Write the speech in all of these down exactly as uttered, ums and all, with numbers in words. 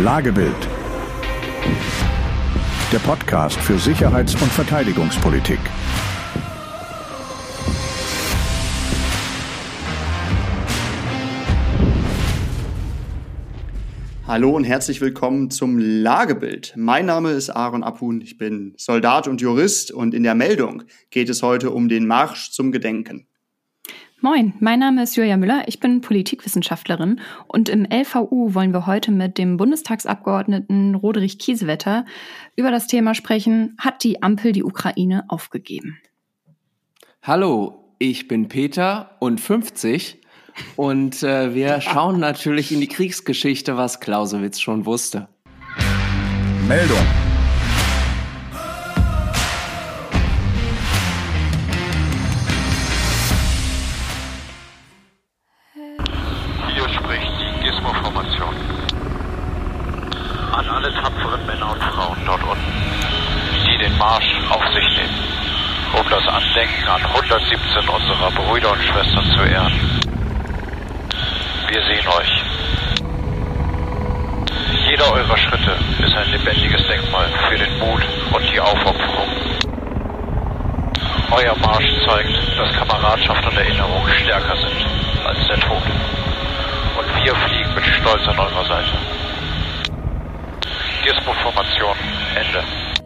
Lagebild. Der Podcast für Sicherheits- und Verteidigungspolitik. Hallo und herzlich willkommen zum Lagebild. Mein Name ist Aaron Abhuhn, ich bin Soldat und Jurist und in der Meldung geht es heute um den Marsch zum Gedenken. Moin, mein Name ist Julia Müller, ich bin Politikwissenschaftlerin und im L V U wollen wir heute mit dem Bundestagsabgeordneten Roderich Kiesewetter über das Thema sprechen: Hat die Ampel die Ukraine aufgegeben? Hallo, ich bin Peter und fünfzig und äh, wir schauen natürlich in die Kriegsgeschichte, was Clausewitz schon wusste. Meldung. Formation. An alle tapferen Männer und Frauen dort unten, die den Marsch auf sich nehmen, um das Andenken an hundertsiebzehn unserer Brüder und Schwestern zu ehren. Wir sehen euch. Jeder eurer Schritte ist ein lebendiges Denkmal für den Mut und die Aufopferung. Euer Marsch zeigt, dass Kameradschaft und Erinnerung stärker sind als der Tod. Und wir fliegen mit Stolz an eurer Seite. Gizmo-Formation, Ende.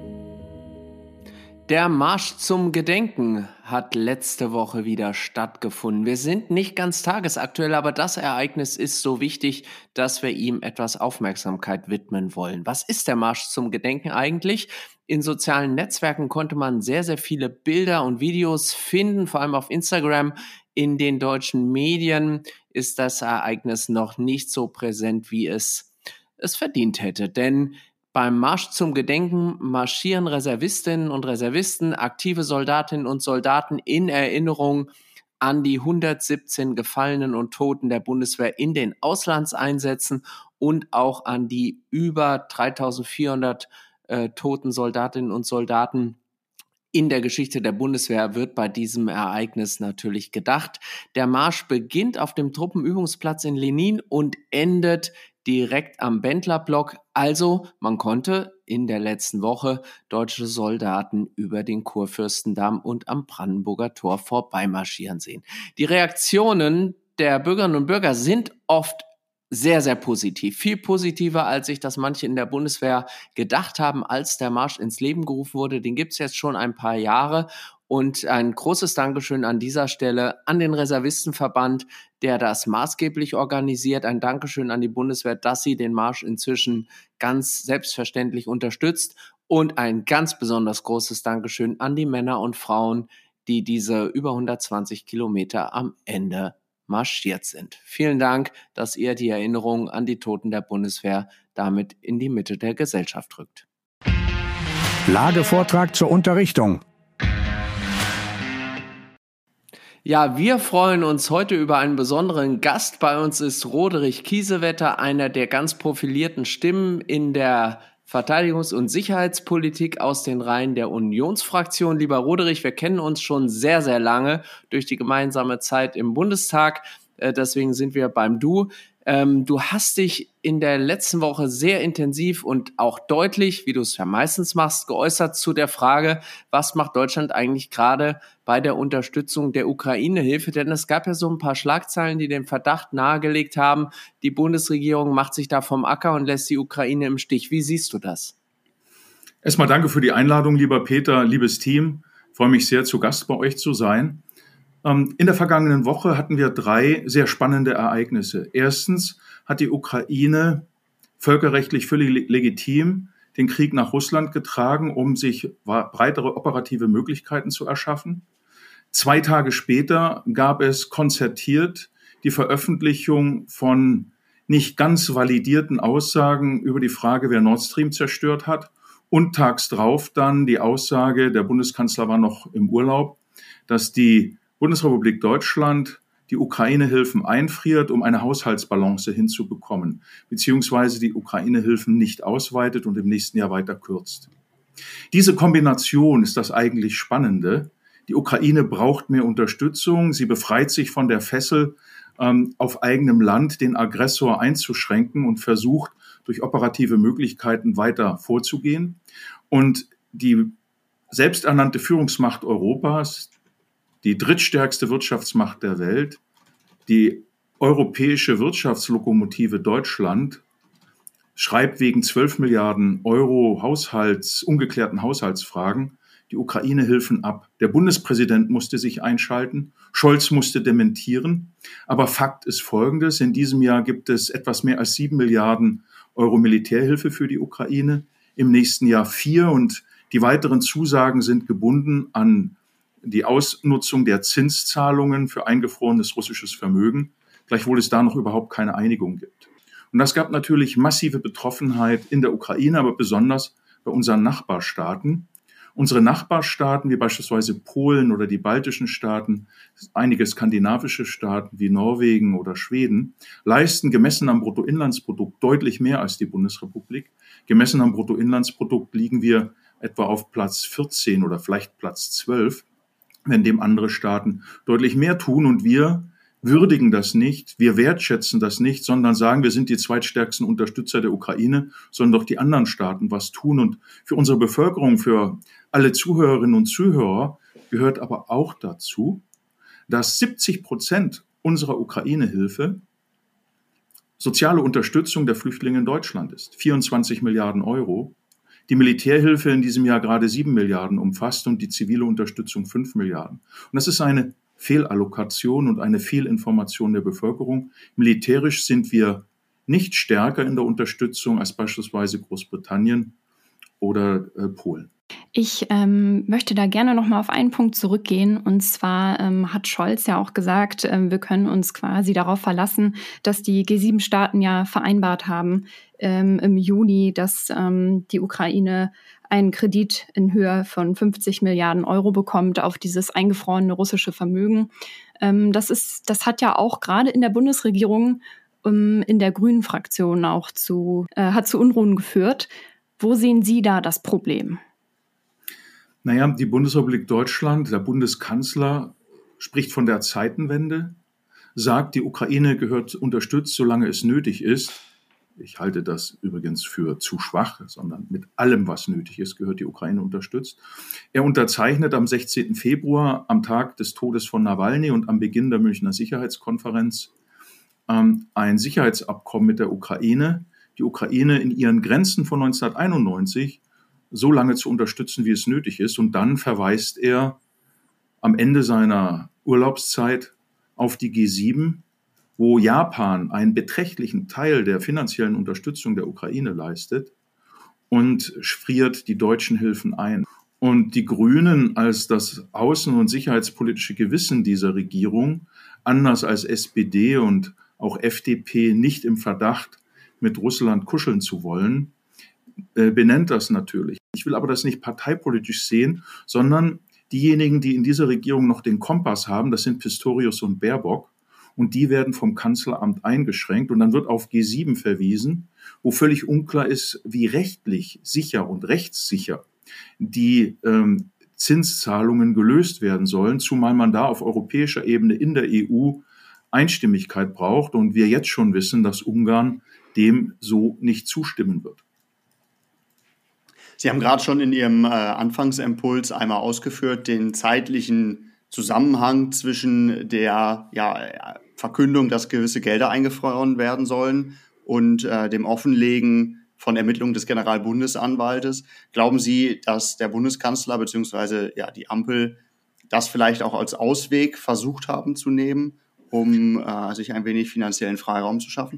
Der Marsch zum Gedenken hat letzte Woche wieder stattgefunden. Wir sind nicht ganz tagesaktuell, aber das Ereignis ist so wichtig, dass wir ihm etwas Aufmerksamkeit widmen wollen. Was ist der Marsch zum Gedenken eigentlich? In sozialen Netzwerken konnte man sehr, sehr viele Bilder und Videos finden, vor allem auf Instagram. In den deutschen Medien ist das Ereignis noch nicht so präsent, wie es es verdient hätte. Denn beim Marsch zum Gedenken marschieren Reservistinnen und Reservisten, aktive Soldatinnen und Soldaten in Erinnerung an die hundertsiebzehn Gefallenen und Toten der Bundeswehr in den Auslandseinsätzen und auch an die über dreitausendvierhundert äh, toten Soldatinnen und Soldaten in der Geschichte der Bundeswehr wird bei diesem Ereignis natürlich gedacht. Der Marsch beginnt auf dem Truppenübungsplatz in Lenin und endet direkt am Bendlerblock. Also man konnte in der letzten Woche deutsche Soldaten über den Kurfürstendamm und am Brandenburger Tor vorbeimarschieren sehen. Die Reaktionen der Bürgerinnen und Bürger sind oft sehr, sehr positiv. Viel positiver, als sich das manche in der Bundeswehr gedacht haben, als der Marsch ins Leben gerufen wurde. Den gibt es jetzt schon ein paar Jahre. Und ein großes Dankeschön an dieser Stelle an den Reservistenverband, der das maßgeblich organisiert. Ein Dankeschön an die Bundeswehr, dass sie den Marsch inzwischen ganz selbstverständlich unterstützt. Und ein ganz besonders großes Dankeschön an die Männer und Frauen, die diese über hundertzwanzig Kilometer am Ende marschiert sind. Vielen Dank, dass ihr die Erinnerung an die Toten der Bundeswehr damit in die Mitte der Gesellschaft rückt. Lagevortrag zur Unterrichtung. Ja, wir freuen uns heute über einen besonderen Gast. Bei uns ist Roderich Kiesewetter, einer der ganz profilierten Stimmen in der Verteidigungs- und Sicherheitspolitik aus den Reihen der Unionsfraktion. Lieber Roderich, wir kennen uns schon sehr, sehr lange durch die gemeinsame Zeit im Bundestag. Äh, deswegen sind wir beim Du. Ähm, du hast dich in der letzten Woche sehr intensiv und auch deutlich, wie du es ja meistens machst, geäußert zu der Frage, was macht Deutschland eigentlich gerade bei der Unterstützung der Ukraine-Hilfe? Denn es gab ja so ein paar Schlagzeilen, die den Verdacht nahegelegt haben, die Bundesregierung macht sich da vom Acker und lässt die Ukraine im Stich. Wie siehst du das? Erstmal danke für die Einladung, lieber Peter, liebes Team. Ich freue mich sehr, zu Gast bei euch zu sein. In der vergangenen Woche hatten wir drei sehr spannende Ereignisse. Erstens hat die Ukraine völkerrechtlich völlig legitim den Krieg nach Russland getragen, um sich breitere operative Möglichkeiten zu erschaffen. Zwei Tage später gab es konzertiert die Veröffentlichung von nicht ganz validierten Aussagen über die Frage, wer Nord Stream zerstört hat. Und tags drauf dann die Aussage, der Bundeskanzler war noch im Urlaub, dass die Bundesrepublik Deutschland die Ukraine-Hilfen einfriert, um eine Haushaltsbalance hinzubekommen, beziehungsweise die Ukraine-Hilfen nicht ausweitet und im nächsten Jahr weiter kürzt. Diese Kombination ist das eigentlich Spannende. Die Ukraine braucht mehr Unterstützung. Sie befreit sich von der Fessel, ähm, auf eigenem Land den Aggressor einzuschränken und versucht, durch operative Möglichkeiten weiter vorzugehen. Und die selbsternannte Führungsmacht Europas, die drittstärkste Wirtschaftsmacht der Welt, die europäische Wirtschaftslokomotive Deutschland, schreibt wegen zwölf Milliarden Euro Haushalts, ungeklärten Haushaltsfragen die Ukraine-Hilfen ab. Der Bundespräsident musste sich einschalten, Scholz musste dementieren. Aber Fakt ist Folgendes: In diesem Jahr gibt es etwas mehr als sieben Milliarden Euro Militärhilfe für die Ukraine, im nächsten Jahr vier, und die weiteren Zusagen sind gebunden an die Ausnutzung der Zinszahlungen für eingefrorenes russisches Vermögen, gleichwohl es da noch überhaupt keine Einigung gibt. Und das gab natürlich massive Betroffenheit in der Ukraine, aber besonders bei unseren Nachbarstaaten. Unsere Nachbarstaaten, wie beispielsweise Polen oder die baltischen Staaten, einige skandinavische Staaten wie Norwegen oder Schweden, leisten gemessen am Bruttoinlandsprodukt deutlich mehr als die Bundesrepublik. Gemessen am Bruttoinlandsprodukt liegen wir etwa auf Platz vierzehn oder vielleicht Platz zwölf, wenn dem andere Staaten deutlich mehr tun. Und wir würdigen das nicht, wir wertschätzen das nicht, sondern sagen, wir sind die zweitstärksten Unterstützer der Ukraine, sollen doch die anderen Staaten was tun. Und für unsere Bevölkerung, für alle Zuhörerinnen und Zuhörer gehört aber auch dazu, dass siebzig Prozent unserer Ukraine-Hilfe soziale Unterstützung der Flüchtlinge in Deutschland ist. vierundzwanzig Milliarden Euro. Die Militärhilfe in diesem Jahr gerade sieben Milliarden umfasst und die zivile Unterstützung fünf Milliarden. Und das ist eine Fehlallokation und eine Fehlinformation der Bevölkerung. Militärisch sind wir nicht stärker in der Unterstützung als beispielsweise Großbritannien oder äh, Polen. Ich ähm, möchte da gerne noch mal auf einen Punkt zurückgehen. Und zwar ähm, hat Scholz ja auch gesagt, äh, wir können uns quasi darauf verlassen, dass die G sieben Staaten ja vereinbart haben ähm, im Juni, dass ähm, die Ukraine einen Kredit in Höhe von fünfzig Milliarden Euro bekommt auf dieses eingefrorene russische Vermögen. Ähm, das ist, das hat ja auch gerade in der Bundesregierung, ähm, in der Grünen-Fraktion auch zu, äh, hat zu Unruhen geführt. Wo sehen Sie da das Problem? Naja, die Bundesrepublik Deutschland, der Bundeskanzler spricht von der Zeitenwende, sagt, die Ukraine gehört unterstützt, solange es nötig ist. Ich halte das übrigens für zu schwach, sondern mit allem, was nötig ist, gehört die Ukraine unterstützt. Er unterzeichnet am sechzehnten Februar, am Tag des Todes von Nawalny und am Beginn der Münchner Sicherheitskonferenz, ähm, ein Sicherheitsabkommen mit der Ukraine, die Ukraine in ihren Grenzen von neunzehnhunderteinundneunzig so lange zu unterstützen, wie es nötig ist. Und dann verweist er am Ende seiner Urlaubszeit auf die G sieben, wo Japan einen beträchtlichen Teil der finanziellen Unterstützung der Ukraine leistet, und friert die deutschen Hilfen ein. Und die Grünen als das außen- und sicherheitspolitische Gewissen dieser Regierung, anders als S P D und auch F D P, nicht im Verdacht, mit Russland kuscheln zu wollen, benennt das natürlich. Ich will aber das nicht parteipolitisch sehen, sondern diejenigen, die in dieser Regierung noch den Kompass haben, das sind Pistorius und Baerbock, und die werden vom Kanzleramt eingeschränkt, und dann wird auf G sieben verwiesen, wo völlig unklar ist, wie rechtlich sicher und rechtssicher die ähm, Zinszahlungen gelöst werden sollen, zumal man da auf europäischer Ebene in der E U Einstimmigkeit braucht und wir jetzt schon wissen, dass Ungarn dem so nicht zustimmen wird. Sie haben gerade schon in Ihrem äh, Anfangsimpuls einmal ausgeführt, den zeitlichen Zusammenhang zwischen der ja, Verkündung, dass gewisse Gelder eingefroren werden sollen, und äh, dem Offenlegen von Ermittlungen des Generalbundesanwaltes. Glauben Sie, dass der Bundeskanzler bzw. ja, die Ampel das vielleicht auch als Ausweg versucht haben zu nehmen, um äh, sich ein wenig finanziellen Freiraum zu schaffen?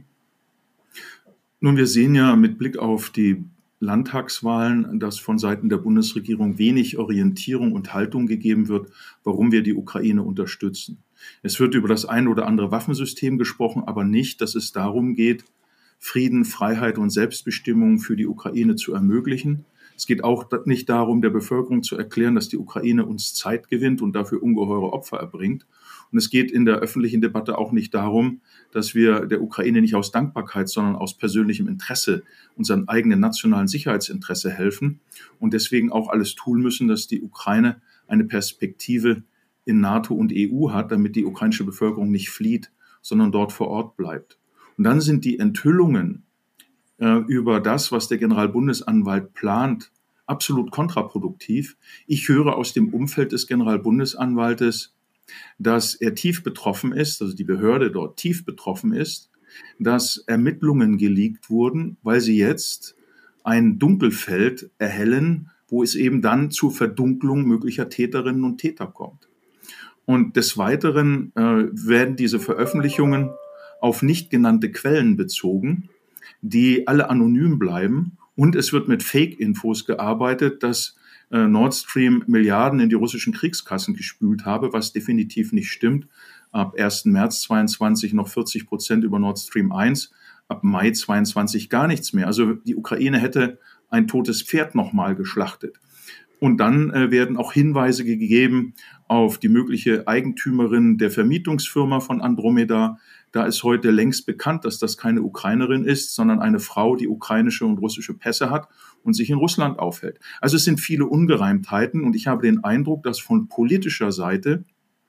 Nun, wir sehen ja mit Blick auf die Landtagswahlen, dass von Seiten der Bundesregierung wenig Orientierung und Haltung gegeben wird, warum wir die Ukraine unterstützen. Es wird über das ein oder andere Waffensystem gesprochen, aber nicht, dass es darum geht, Frieden, Freiheit und Selbstbestimmung für die Ukraine zu ermöglichen. Es geht auch nicht darum, der Bevölkerung zu erklären, dass die Ukraine uns Zeit gewinnt und dafür ungeheure Opfer erbringt. Und es geht in der öffentlichen Debatte auch nicht darum, dass wir der Ukraine nicht aus Dankbarkeit, sondern aus persönlichem Interesse, unserem eigenen nationalen Sicherheitsinteresse helfen und deswegen auch alles tun müssen, dass die Ukraine eine Perspektive in NATO und E U hat, damit die ukrainische Bevölkerung nicht flieht, sondern dort vor Ort bleibt. Und dann sind die Enthüllungen äh, über das, was der Generalbundesanwalt plant, absolut kontraproduktiv. Ich höre aus dem Umfeld des Generalbundesanwaltes, dass er tief betroffen ist, also die Behörde dort tief betroffen ist, dass Ermittlungen geleakt wurden, weil sie jetzt ein Dunkelfeld erhellen, wo es eben dann zur Verdunklung möglicher Täterinnen und Täter kommt. Und des Weiteren äh, werden diese Veröffentlichungen auf nicht genannte Quellen bezogen, die alle anonym bleiben. Und es wird mit Fake-Infos gearbeitet, dass äh, Nord Stream Milliarden in die russischen Kriegskassen gespült habe, was definitiv nicht stimmt. Ab ersten März zweiundzwanzig noch vierzig Prozent über Nord Stream eins, ab Mai zweiundzwanzig gar nichts mehr. Also die Ukraine hätte ein totes Pferd nochmal geschlachtet. Und dann äh, werden auch Hinweise gegeben auf die mögliche Eigentümerin der Vermietungsfirma von Andromeda. Da ist heute längst bekannt, dass das keine Ukrainerin ist, sondern eine Frau, die ukrainische und russische Pässe hat und sich in Russland aufhält. Also es sind viele Ungereimtheiten und ich habe den Eindruck, dass von politischer Seite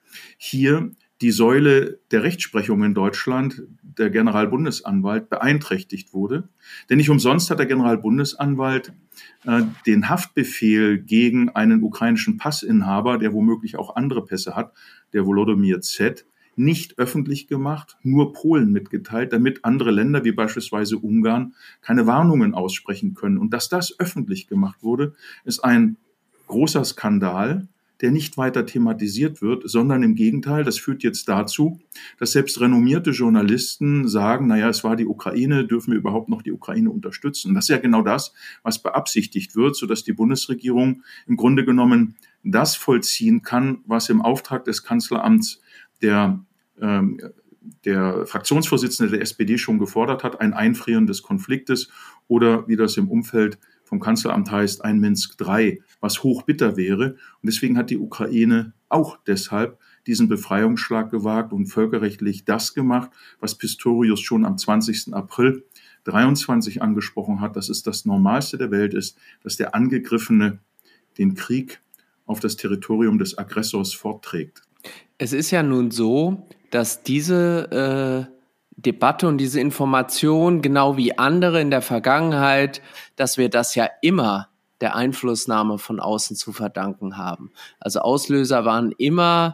hier die Säule der Rechtsprechung in Deutschland, der Generalbundesanwalt, beeinträchtigt wurde. Denn nicht umsonst hat der Generalbundesanwalt äh, den Haftbefehl gegen einen ukrainischen Passinhaber, der womöglich auch andere Pässe hat, der Volodymyr Z., nicht öffentlich gemacht, nur Polen mitgeteilt, damit andere Länder wie beispielsweise Ungarn keine Warnungen aussprechen können. Und dass das öffentlich gemacht wurde, ist ein großer Skandal, der nicht weiter thematisiert wird, sondern im Gegenteil, das führt jetzt dazu, dass selbst renommierte Journalisten sagen, naja, es war die Ukraine, dürfen wir überhaupt noch die Ukraine unterstützen? Das ist ja genau das, was beabsichtigt wird, sodass die Bundesregierung im Grunde genommen das vollziehen kann, was im Auftrag des Kanzleramts der, ähm, der Fraktionsvorsitzende der S P D schon gefordert hat, ein Einfrieren des Konfliktes oder, wie das im Umfeld vom Kanzleramt heißt, ein Minsk drei, was hochbitter wäre. Und deswegen hat die Ukraine auch deshalb diesen Befreiungsschlag gewagt und völkerrechtlich das gemacht, was Pistorius schon am zwanzigsten April dreiundzwanzig angesprochen hat, dass es das Normalste der Welt ist, dass der Angegriffene den Krieg auf das Territorium des Aggressors fortträgt. Es ist ja nun so, dass diese äh Debatte und diese Information, genau wie andere in der Vergangenheit, dass wir das ja immer der Einflussnahme von außen zu verdanken haben. Also Auslöser waren immer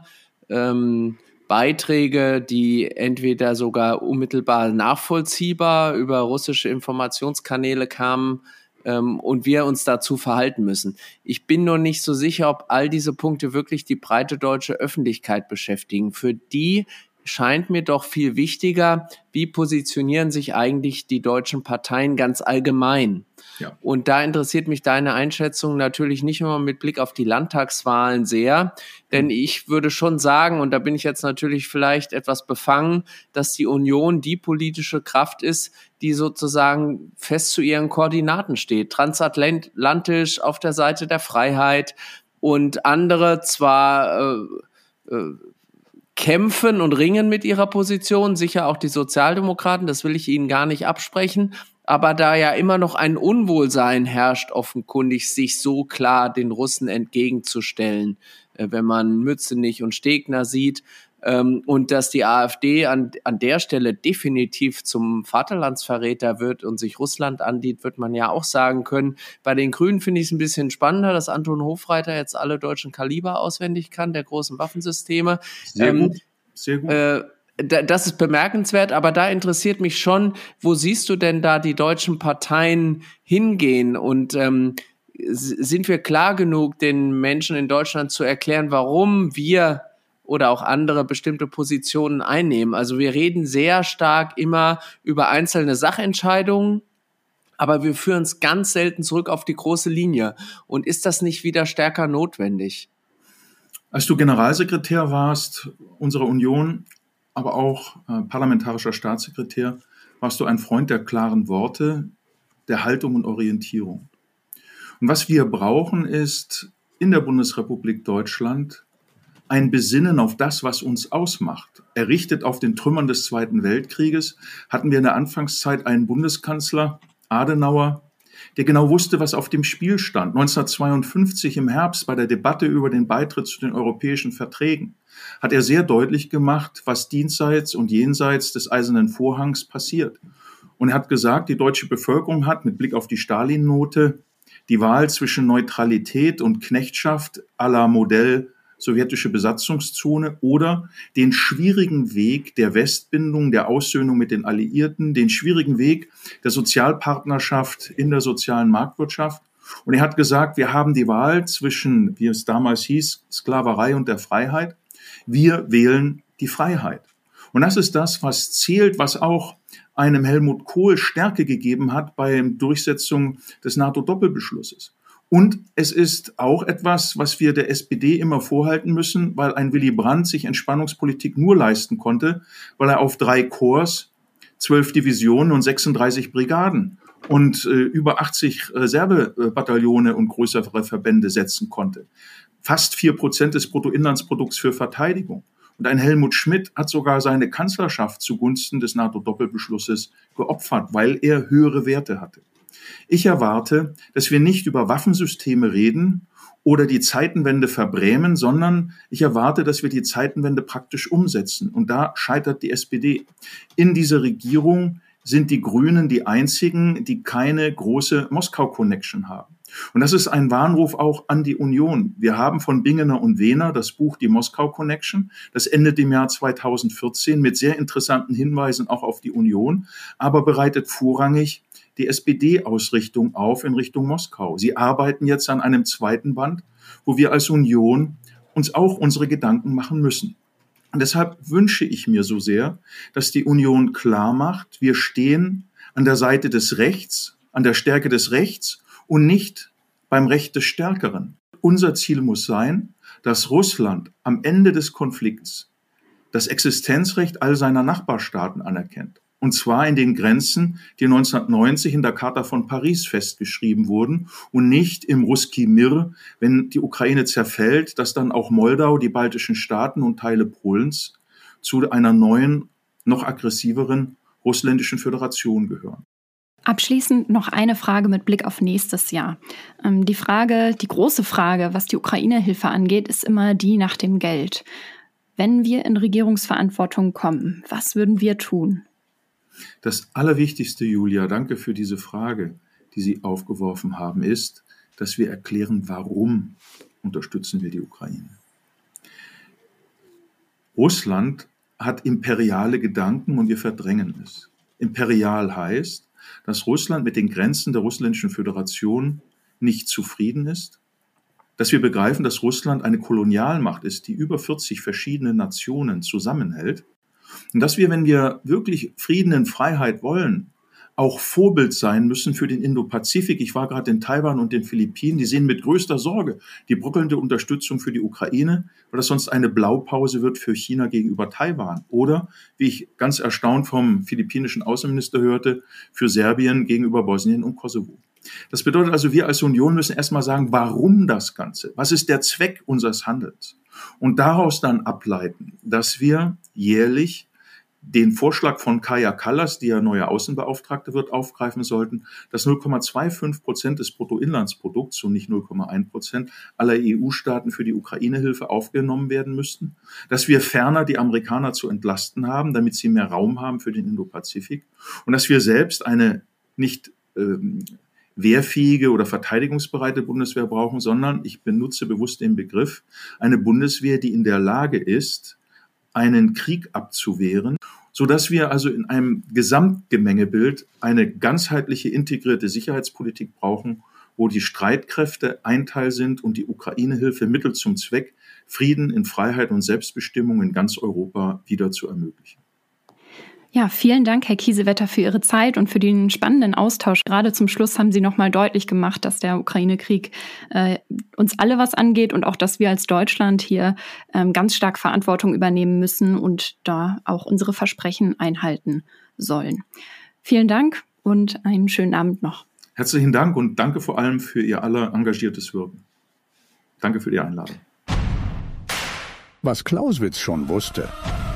ähm, Beiträge, die entweder sogar unmittelbar nachvollziehbar über russische Informationskanäle kamen ähm, und wir uns dazu verhalten müssen. Ich bin nur nicht so sicher, ob all diese Punkte wirklich die breite deutsche Öffentlichkeit beschäftigen. Für die scheint mir doch viel wichtiger, wie positionieren sich eigentlich die deutschen Parteien ganz allgemein. Ja. Und da interessiert mich deine Einschätzung natürlich nicht nur mit Blick auf die Landtagswahlen sehr, denn ich würde schon sagen, und da bin ich jetzt natürlich vielleicht etwas befangen, dass die Union die politische Kraft ist, die sozusagen fest zu ihren Koordinaten steht, transatlantisch auf der Seite der Freiheit und andere zwar äh, äh, kämpfen und ringen mit ihrer Position, sicher auch die Sozialdemokraten, das will ich ihnen gar nicht absprechen, aber da ja immer noch ein Unwohlsein herrscht, offenkundig sich so klar den Russen entgegenzustellen, wenn man Mützenich und Stegner sieht, und dass die AfD an, an der Stelle definitiv zum Vaterlandsverräter wird und sich Russland andient, wird man ja auch sagen können. Bei den Grünen finde ich es ein bisschen spannender, dass Anton Hofreiter jetzt alle deutschen Kaliber auswendig kann, der großen Waffensysteme. Sehr ähm, gut, sehr gut. Äh, das ist bemerkenswert, aber da interessiert mich schon, wo siehst du denn da die deutschen Parteien hingehen und ähm, sind wir klar genug, den Menschen in Deutschland zu erklären, warum wir oder auch andere bestimmte Positionen einnehmen. Also wir reden sehr stark immer über einzelne Sachentscheidungen, aber wir führen es ganz selten zurück auf die große Linie. Und ist das nicht wieder stärker notwendig? Als du Generalsekretär warst unserer Union, aber auch äh, parlamentarischer Staatssekretär, warst du ein Freund der klaren Worte, der Haltung und Orientierung. Und was wir brauchen, ist in der Bundesrepublik Deutschland ein Besinnen auf das, was uns ausmacht. Errichtet auf den Trümmern des Zweiten Weltkrieges hatten wir in der Anfangszeit einen Bundeskanzler, Adenauer, der genau wusste, was auf dem Spiel stand. neunzehnhundertzweiundfünfzig im Herbst bei der Debatte über den Beitritt zu den europäischen Verträgen hat er sehr deutlich gemacht, was diesseits und jenseits des Eisernen Vorhangs passiert. Und er hat gesagt, die deutsche Bevölkerung hat mit Blick auf die Stalin-Note die Wahl zwischen Neutralität und Knechtschaft à la Modell sowjetische Besatzungszone oder den schwierigen Weg der Westbindung, der Aussöhnung mit den Alliierten, den schwierigen Weg der Sozialpartnerschaft in der sozialen Marktwirtschaft. Und er hat gesagt, wir haben die Wahl zwischen, wie es damals hieß, Sklaverei und der Freiheit. Wir wählen die Freiheit. Und das ist das, was zählt, was auch einem Helmut Kohl Stärke gegeben hat bei der Durchsetzung des NATO-Doppelbeschlusses. Und es ist auch etwas, was wir der S P D immer vorhalten müssen, weil ein Willy Brandt sich Entspannungspolitik nur leisten konnte, weil er auf drei Korps, zwölf Divisionen und sechsunddreißig Brigaden und äh, über achtzig Reservebataillone und größere Verbände setzen konnte. Fast vier Prozent des Bruttoinlandsprodukts für Verteidigung. Und ein Helmut Schmidt hat sogar seine Kanzlerschaft zugunsten des NATO-Doppelbeschlusses geopfert, weil er höhere Werte hatte. Ich erwarte, dass wir nicht über Waffensysteme reden oder die Zeitenwende verbrämen, sondern ich erwarte, dass wir die Zeitenwende praktisch umsetzen. Und da scheitert die S P D. In dieser Regierung sind die Grünen die einzigen, die keine große Moskau-Connection haben. Und das ist ein Warnruf auch an die Union. Wir haben von Bingener und Wehner das Buch Die Moskau Connection. Das endet im Jahr zweitausendvierzehn mit sehr interessanten Hinweisen auch auf die Union, aber bereitet vorrangig die S P D-Ausrichtung auf in Richtung Moskau. Sie arbeiten jetzt an einem zweiten Band, wo wir als Union uns auch unsere Gedanken machen müssen. Und deshalb wünsche ich mir so sehr, dass die Union klar macht, wir stehen an der Seite des Rechts, an der Stärke des Rechts und nicht beim Recht des Stärkeren. Unser Ziel muss sein, dass Russland am Ende des Konflikts das Existenzrecht all seiner Nachbarstaaten anerkennt. Und zwar in den Grenzen, die neunzehnhundertneunzig in der Charta von Paris festgeschrieben wurden und nicht im Russki Mir, wenn die Ukraine zerfällt, dass dann auch Moldau, die baltischen Staaten und Teile Polens zu einer neuen, noch aggressiveren russländischen Föderation gehören. Abschließend noch eine Frage mit Blick auf nächstes Jahr. Die Frage, die große Frage, was die Ukraine-Hilfe angeht, ist immer die nach dem Geld. Wenn wir in Regierungsverantwortung kommen, was würden wir tun? Das Allerwichtigste, Julia, danke für diese Frage, die Sie aufgeworfen haben, ist, dass wir erklären, warum unterstützen wir die Ukraine. Russland hat imperiale Gedanken und wir verdrängen es. Imperial heißt, dass Russland mit den Grenzen der Russländischen Föderation nicht zufrieden ist, dass wir begreifen, dass Russland eine Kolonialmacht ist, die über vierzig verschiedene Nationen zusammenhält und dass wir, wenn wir wirklich Frieden und Freiheit wollen, auch Vorbild sein müssen für den Indopazifik. Ich war gerade in Taiwan und den Philippinen, die sehen mit größter Sorge die bröckelnde Unterstützung für die Ukraine, weil das sonst eine Blaupause wird für China gegenüber Taiwan. Oder, wie ich ganz erstaunt vom philippinischen Außenminister hörte, für Serbien gegenüber Bosnien und Kosovo. Das bedeutet also, wir als Union müssen erstmal sagen, warum das Ganze? Was ist der Zweck unseres Handelns? Und daraus dann ableiten, dass wir jährlich den Vorschlag von Kaja Kallas, die ja neue Außenbeauftragte wird, aufgreifen sollten, dass null Komma fünfundzwanzig Prozent des Bruttoinlandsprodukts und nicht null Komma eins Prozent aller E U-Staaten für die Ukraine-Hilfe aufgenommen werden müssten, dass wir ferner die Amerikaner zu entlasten haben, damit sie mehr Raum haben für den Indopazifik und dass wir selbst eine nicht ähm, wehrfähige oder verteidigungsbereite Bundeswehr brauchen, sondern, ich benutze bewusst den Begriff, eine Bundeswehr, die in der Lage ist, einen Krieg abzuwehren, sodass wir also in einem Gesamtgemengebild eine ganzheitliche, integrierte Sicherheitspolitik brauchen, wo die Streitkräfte ein Teil sind und die Ukraine-Hilfe Mittel zum Zweck, Frieden in Freiheit und Selbstbestimmung in ganz Europa wieder zu ermöglichen. Ja, vielen Dank, Herr Kiesewetter, für Ihre Zeit und für den spannenden Austausch. Gerade zum Schluss haben Sie nochmal deutlich gemacht, dass der Ukraine-Krieg äh, uns alle was angeht und auch, dass wir als Deutschland hier ähm, ganz stark Verantwortung übernehmen müssen und da auch unsere Versprechen einhalten sollen. Vielen Dank und einen schönen Abend noch. Herzlichen Dank und danke vor allem für Ihr aller engagiertes Wirken. Danke für die Einladung. Was Clausewitz schon wusste.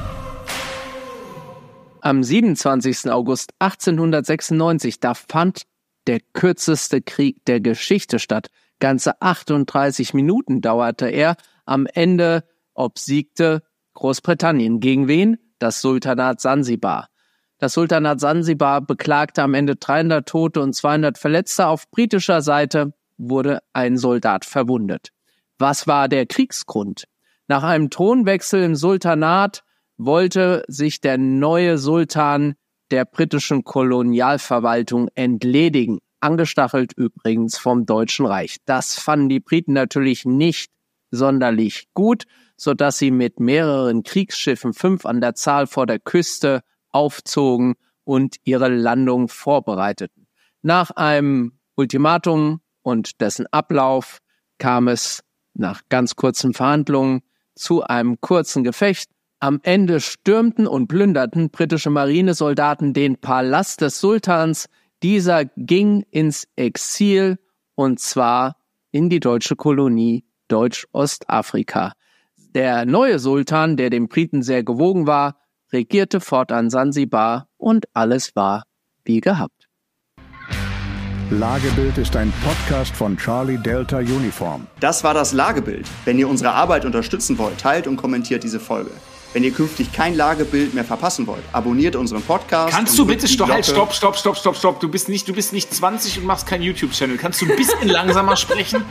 Am siebenundzwanzigsten August achtzehnhundertsechsundneunzig, da fand der kürzeste Krieg der Geschichte statt. Ganze achtunddreißig Minuten dauerte er. Am Ende obsiegte Großbritannien. Gegen wen? Das Sultanat Sansibar. Das Sultanat Sansibar beklagte am Ende dreihundert Tote und zweihundert Verletzte. Auf britischer Seite wurde ein Soldat verwundet. Was war der Kriegsgrund? Nach einem Thronwechsel im Sultanat wollte sich der neue Sultan der britischen Kolonialverwaltung entledigen. Angestachelt übrigens vom Deutschen Reich. Das fanden die Briten natürlich nicht sonderlich gut, sodass sie mit mehreren Kriegsschiffen, fünf an der Zahl, vor der Küste aufzogen und ihre Landung vorbereiteten. Nach einem Ultimatum und dessen Ablauf kam es nach ganz kurzen Verhandlungen zu einem kurzen Gefecht. Am Ende stürmten und plünderten britische Marinesoldaten den Palast des Sultans. Dieser ging ins Exil und zwar in die deutsche Kolonie Deutsch-Ostafrika. Der neue Sultan, der den Briten sehr gewogen war, regierte fortan Sansibar und alles war wie gehabt. Lagebild ist ein Podcast von Charlie Delta Uniform. Das war das Lagebild. Wenn ihr unsere Arbeit unterstützen wollt, teilt und kommentiert diese Folge. Wenn ihr künftig kein Lagebild mehr verpassen wollt, abonniert unseren Podcast. Kannst du bitte stopp, halt, stopp, stopp, stopp, stopp, stopp. Du bist nicht, du bist nicht zwanzig und machst keinen YouTube-Channel. Kannst du ein bisschen langsamer sprechen?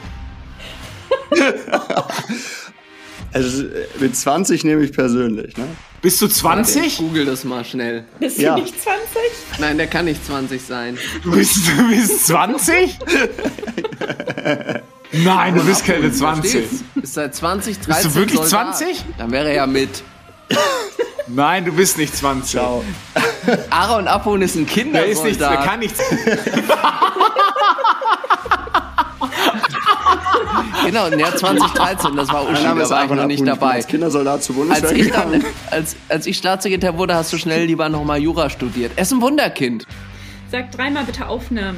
Also mit zwanzig nehme ich persönlich, ne? Bist du zwanzig? Ich google das mal schnell. Bist du Ja. nicht zwanzig? Nein, der kann nicht zwanzig sein. Du bist, du bist zwanzig? Nein, du bist keine zwanzig. Ist seit zwanzig dreizehn Bist du wirklich Soldat. zwanzig? Dann wäre er ja mit. Nein, du bist nicht zwanzig. Ciao. Aaron Apon ist ein Der ist nichts, der Kindersoldat. kann nichts. Genau, im Jahr zwanzig dreizehn, das war Mein Uschi, Name da ist war ich Aaron noch nicht Apun, ich bin dabei. als Kindersoldat zur Bundeswehr Als ich, dann, gegangen. als, als ich Staatssekretär wurde, hast du schnell lieber nochmal Jura studiert. Er ist ein Wunderkind. Sag dreimal bitte Aufnahme.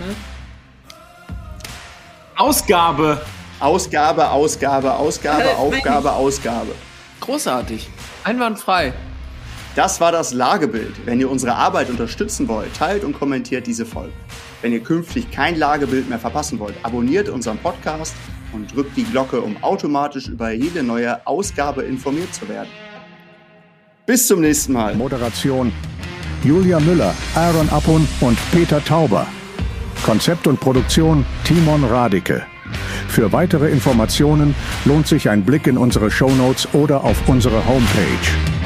Ausgabe. Ausgabe, Ausgabe, Ausgabe, Äh, Aufgabe, Ausgabe. Großartig. Einwandfrei. Das war das Lagebild. Wenn ihr unsere Arbeit unterstützen wollt, teilt und kommentiert diese Folge. Wenn ihr künftig kein Lagebild mehr verpassen wollt, abonniert unseren Podcast und drückt die Glocke, um automatisch über jede neue Ausgabe informiert zu werden. Bis zum nächsten Mal. Moderation Julia Müller, Aaron Apun und Peter Tauber. Konzept und Produktion Timon Radicke. Für weitere Informationen lohnt sich ein Blick in unsere Shownotes oder auf unsere Homepage.